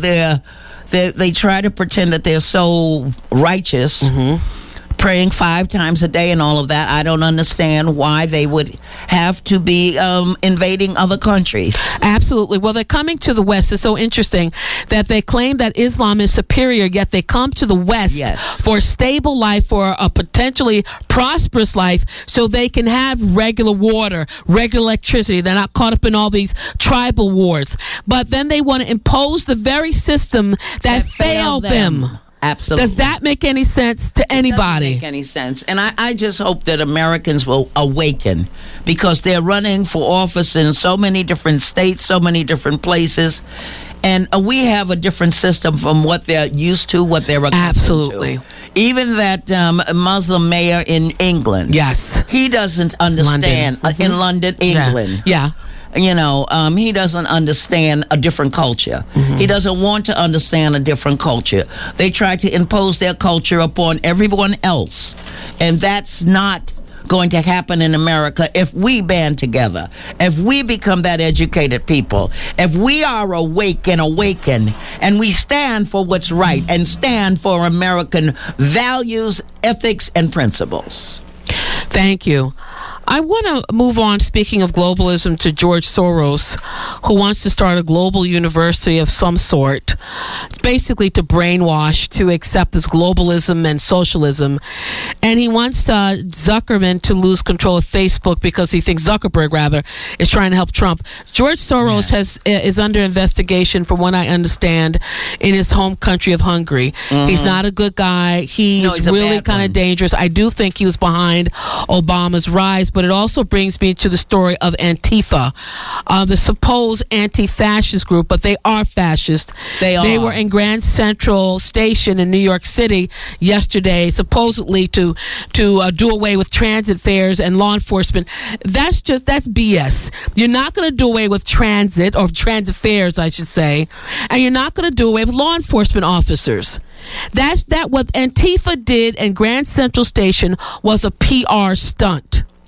they try to pretend that they're so righteous. Mm-hmm. Praying 5 times a day and all of that. I don't understand why they would have to be invading other countries. Absolutely. Well, they're coming to the West. It's so interesting that they claim that Islam is superior, yet they come to the West for a stable life, for a potentially prosperous life, so they can have regular water, regular electricity. They're not caught up in all these tribal wars. But then they want to impose the very system that failed them. Absolutely. Does that make any sense to anybody? It doesn't make any sense. And I just hope that Americans will awaken, because they're running for office in so many different states, so many different places. And we have a different system from what they're used to, what they're accustomed to. Even that Muslim mayor in England. Yes. He doesn't understand. In London, England. Yeah. He doesn't understand a different culture. Mm-hmm. He doesn't want to understand a different culture. They try to impose their culture upon everyone else. And that's not going to happen in America if we band together, if we become that educated people, if we are awake and awaken, and we stand for what's right and stand for American values, ethics, and principles. Thank you. I want to move on, speaking of globalism, to George Soros, who wants to start a global university of some sort, basically to brainwash, to accept this globalism and socialism. And he wants Zuckerman to lose control of Facebook because he thinks Zuckerberg, is trying to help Trump. George Soros is under investigation, from what I understand, in his home country of Hungary. Mm-hmm. He's not a good guy. He's really kind of dangerous. I do think he was behind Obama's rise. But it also brings me to the story of Antifa, the supposed anti-fascist group, but they are fascist. They were in Grand Central Station in New York City yesterday, supposedly to do away with transit fares and law enforcement. That's BS. You're not going to do away with transit, or transit fares, I should say, and you're not going to do away with law enforcement officers. What Antifa did in Grand Central Station was a PR stunt.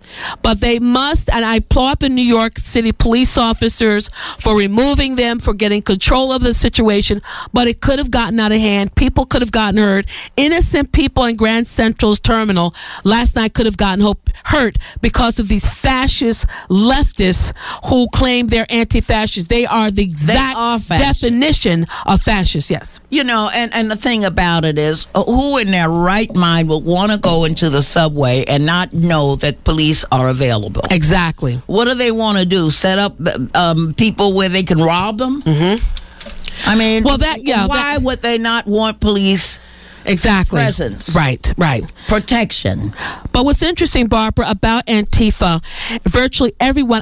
But they must, and I applaud the New York City police officers for removing them, for getting control of the situation, but it could have gotten out of hand. People could have gotten hurt. Innocent people in Grand Central's terminal last night could have gotten hurt because of these fascist leftists who claim they're anti-fascist. They are the exact definition of fascist, yes. You know, and the thing about it is, who in their right mind would want to go into the subway and not know that police are available? Exactly. What do they want to do? Set up people where they can rob them? Mm-hmm. I mean, why would they not want police? Exactly. Presence. Right. Protection. But what's interesting, Barbara, about Antifa, virtually everyone,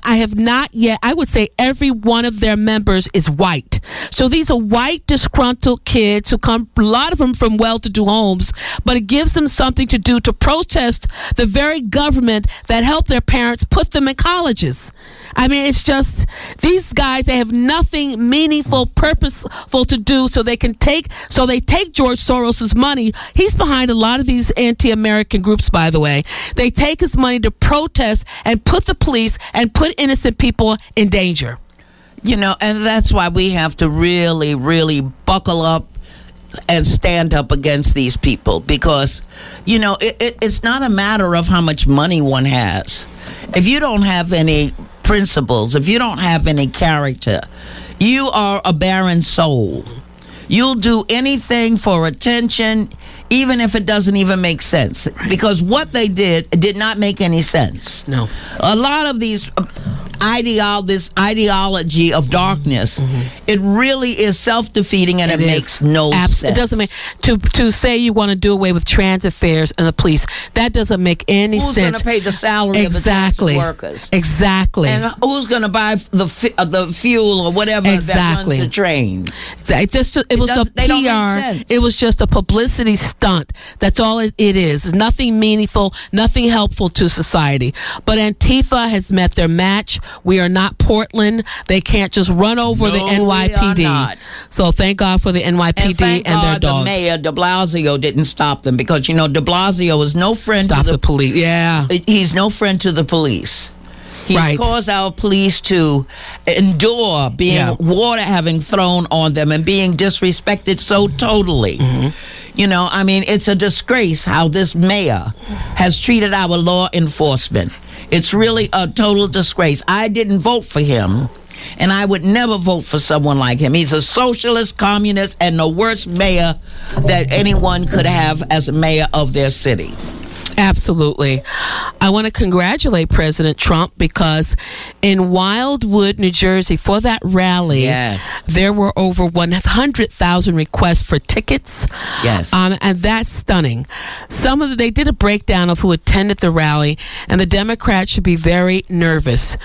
I would say every one of their members is white. So these are white, disgruntled kids who come, a lot of them from well-to-do homes, but it gives them something to do to protest the very government that helped their parents put them in colleges. I mean, it's just, these guys, they have nothing meaningful, purposeful to do, so they take George Soros's money. He's behind a lot of these anti-American groups, by the way. They take his money to protest and put the police and put innocent people in danger. You know, and that's why we have to really, really buckle up and stand up against these people, because, you know, it's not a matter of how much money one has. If you don't have any principles, if you don't have any character, you are a barren soul. You'll do anything for attention, even if it doesn't even make sense, because what they did not make any sense. No. A lot of these this ideology of darkness, it really is self-defeating, and it makes no sense. It doesn't make to say you want to do away with transit fares and the police. That doesn't make any sense. Who's going to pay the salary of the transit workers? Exactly. And who's going to buy the fuel or whatever that runs the trains? It was a PR. It was just a publicity stunt. That's all it is. It's nothing meaningful, nothing helpful to society. But Antifa has met their match. We are not Portland. They can't just run over the NYPD. We are not. So thank God for the NYPD and their dogs. The mayor, de Blasio, didn't stop them, because, you know, de Blasio is no friend to the police. Yeah. He's no friend to the police. He's caused our police to endure water having thrown on them and being disrespected so totally. You know, I mean, it's a disgrace how this mayor has treated our law enforcement. It's really a total disgrace. I didn't vote for him, and I would never vote for someone like him. He's a socialist, communist, and the worst mayor that anyone could have as a mayor of their city. Absolutely. I want to congratulate President Trump, because in Wildwood, New Jersey, for that rally, there were over 100,000 requests for tickets. Yes. And that's stunning. They did a breakdown of who attended the rally, and the Democrats should be very nervous.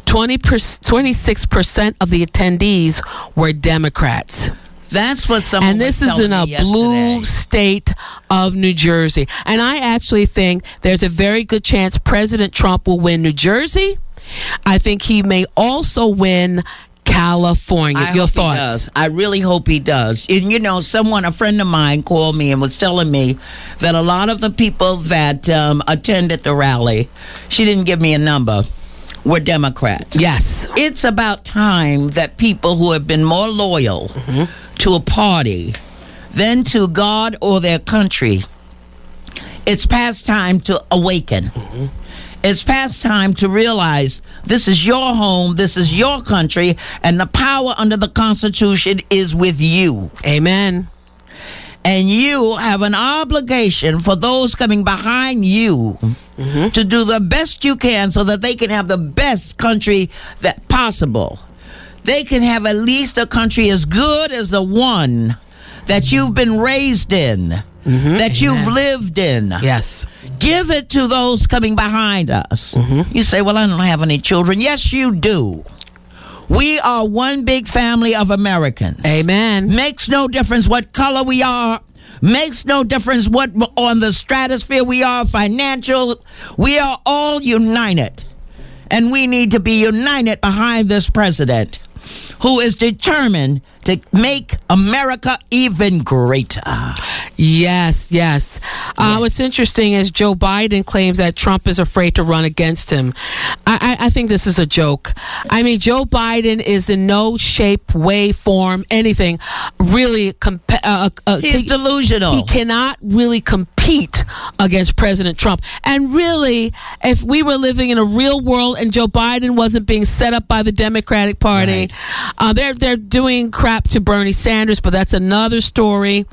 26% of the attendees were Democrats. That's what someone And this is in a blue state of New Jersey. And I actually think there's a very good chance President Trump will win New Jersey. I think he may also win California. Your thoughts? I really hope he does. And, you know, a friend of mine called me and was telling me that a lot of the people that attended the rally, she didn't give me a number, were Democrats. Yes. It's about time that people who have been more loyal to a party than to God or their country, it's past time to awaken. It's past time to realize this is your home, this is your country, and the power under the Constitution is with you. Amen. And you have an obligation for those coming behind you to do the best you can so that they can have the best country that possible. They can have at least a country as good as the one that you've been raised in, that you've lived in. Yes. Give it to those coming behind us. You say, well, I don't have any children. Yes, you do. We are one big family of Americans. Amen. Makes no difference what color we are. Makes no difference what on the stratosphere we are, financial. We are all united. And we need to be united behind this president who is determined to make America even greater. Yes. What's interesting is Joe Biden claims that Trump is afraid to run against him. I think this is a joke. I mean, Joe Biden is in no shape, way, form, anything really. He's delusional. He cannot really compete against President Trump. And really, if we were living in a real world and Joe Biden wasn't being set up by the Democratic Party, they're doing crap to Bernie Sanders, but that's another story.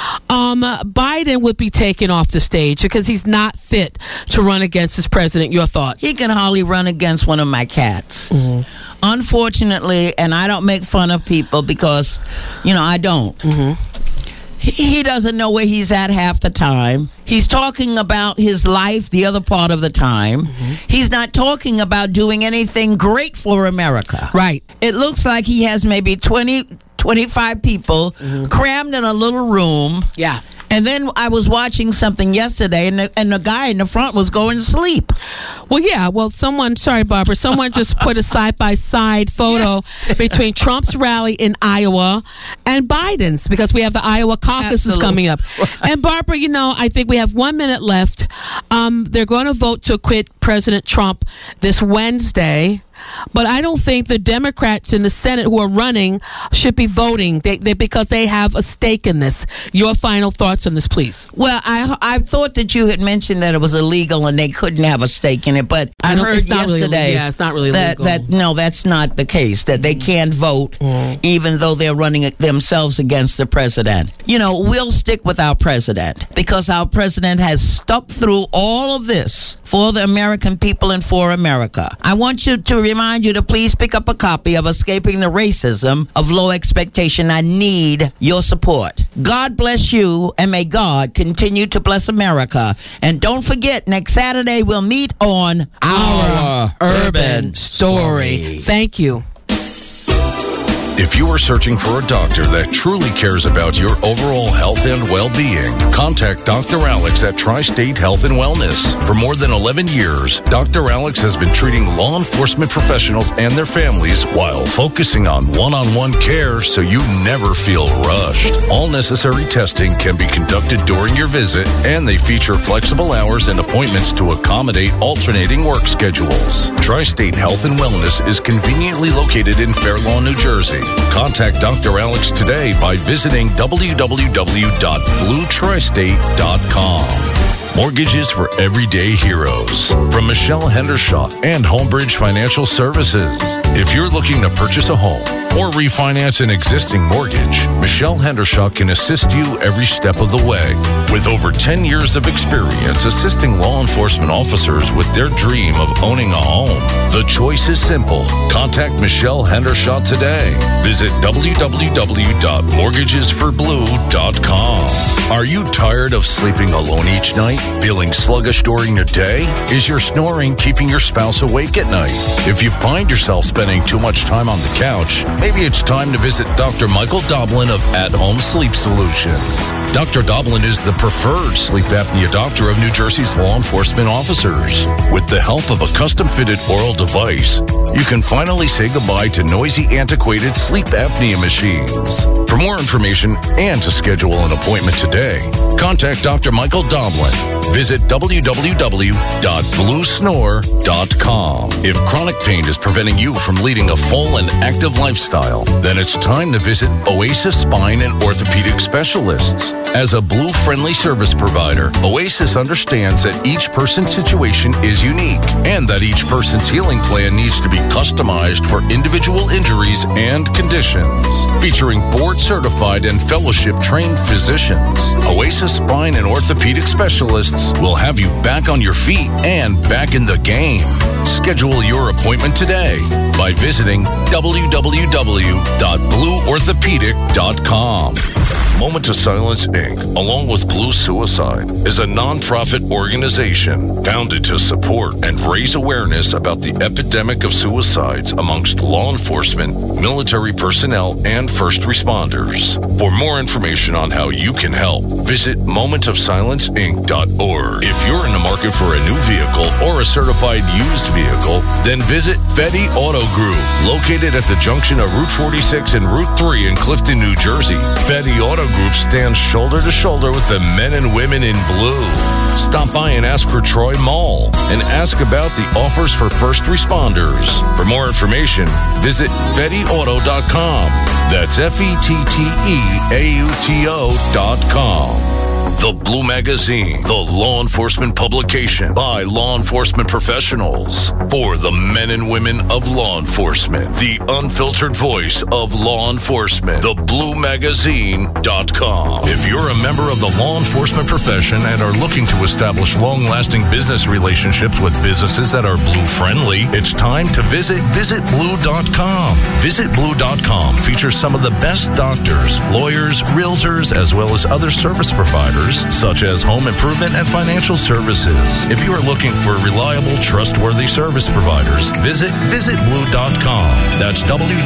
Biden would be taken off the stage because he's not fit to run against his president. Your thought? He can hardly run against one of my cats. Mm-hmm. Unfortunately, and I don't make fun of people because, I don't. Mm-hmm. He doesn't know where he's at half the time. He's talking about his life the other part of the time. Mm-hmm. He's not talking about doing anything great for America. Right. It looks like he has maybe 20, 25 people crammed in a little room. Yeah. And then I was watching something yesterday, and the guy in the front was going to sleep. Well, yeah. Well, someone just put a side-by-side photo between Trump's rally in Iowa and Biden's, because we have the Iowa caucuses coming up. And Barbara, I think we have 1 minute left. They're going to vote to acquit President Trump this Wednesday. But I don't think the Democrats in the Senate who are running should be voting because they have a stake in this. Your final thoughts on this, please. Well, I thought that you had mentioned that it was illegal and they couldn't have a stake in it, but I heard yesterday it's not really legal. No, that's not the case, that they can't vote even though they're running themselves against the president. We'll stick with our president because our president has stuck through all of this for the American people and for America. I want you to remind you to please pick up a copy of Escaping the Racism of Low Expectation. I need your support. God bless you, and may God continue to bless America. And don't forget, next Saturday we'll meet on Our Urban Story. Thank you. If you are searching for a doctor that truly cares about your overall health and well-being, contact Dr. Alex at Tri-State Health and Wellness. For more than 11 years, Dr. Alex has been treating law enforcement professionals and their families while focusing on one-on-one care so you never feel rushed. All necessary testing can be conducted during your visit, and they feature flexible hours and appointments to accommodate alternating work schedules. Tri-State Health and Wellness is conveniently located in Fair Lawn, New Jersey. Contact Dr. Alex today by visiting www.bluetristate.com. Mortgages for everyday heroes. From Michelle Hendershot and Homebridge Financial Services. If you're looking to purchase a home or refinance an existing mortgage, Michelle Hendershot can assist you every step of the way. With over 10 years of experience assisting law enforcement officers with their dream of owning a home, the choice is simple. Contact Michelle Hendershot today. Visit www.mortgagesforblue.com. Are you tired of sleeping alone each night? Feeling sluggish during the day? Is your snoring keeping your spouse awake at night? If you find yourself spending too much time on the couch, maybe it's time to visit Dr. Michael Doblin of At Home Sleep Solutions. Dr. Doblin is the preferred sleep apnea doctor of New Jersey's law enforcement officers. With the help of a custom-fitted oral device, you can finally say goodbye to noisy, antiquated sleep apnea machines. For more information and to schedule an appointment today, contact Dr. Michael Doblin. Visit www.bluesnore.com. If chronic pain is preventing you from leading a full and active lifestyle, then it's time to visit Oasis Spine and Orthopedic Specialists. As a Blue-friendly service provider, Oasis understands that each person's situation is unique and that each person's healing plan needs to be customized for individual injuries and conditions. Featuring board-certified and fellowship-trained physicians, Oasis Spine and Orthopedic Specialists will have you back on your feet and back in the game. Schedule your appointment today by visiting www.blueorthopedic.com. Moment to Silence, Inc., along with Blue Suicide, is a nonprofit organization founded to support and raise awareness about the epidemic of suicides amongst law enforcement, military personnel, and first responders. For more information on how you can help, visit momentofsilenceinc.org. If you're in the market for a new vehicle or a certified used vehicle, then visit Fetty Auto Group, located at the junction of Route 46 and Route 3 in Clifton, New Jersey. Fetty Auto Group stands shoulder to shoulder with the men and women in blue. Stop by and ask for Troy Mall and ask about the offers for first responders. For more information, visit FettyAuto.com. That's FETTEAUTO.com. The Blue Magazine, the law enforcement publication by law enforcement professionals for the men and women of law enforcement. The unfiltered voice of law enforcement. TheBlueMagazine.com. If you're a member of the law enforcement profession and are looking to establish long-lasting business relationships with businesses that are blue-friendly, it's time to visit VisitBlue.com. VisitBlue.com features some of the best doctors, lawyers, realtors, as well as other service providers, such as home improvement and financial services. If you are looking for reliable, trustworthy service providers, visit visitblue.com. That's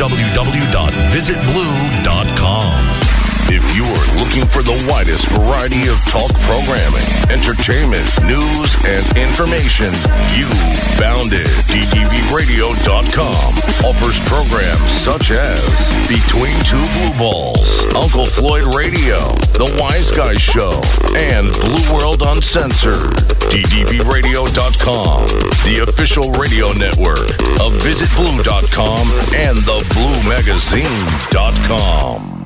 www.visitblue.com. If you are looking for the widest variety of talk programming, entertainment, news, and information, you found it. DDVRadio.com offers programs such as Between Two Blue Balls, Uncle Floyd Radio, The Wise Guys Show, and Blue World Uncensored. DDVRadio.com, the official radio network of VisitBlue.com and TheBlueMagazine.com.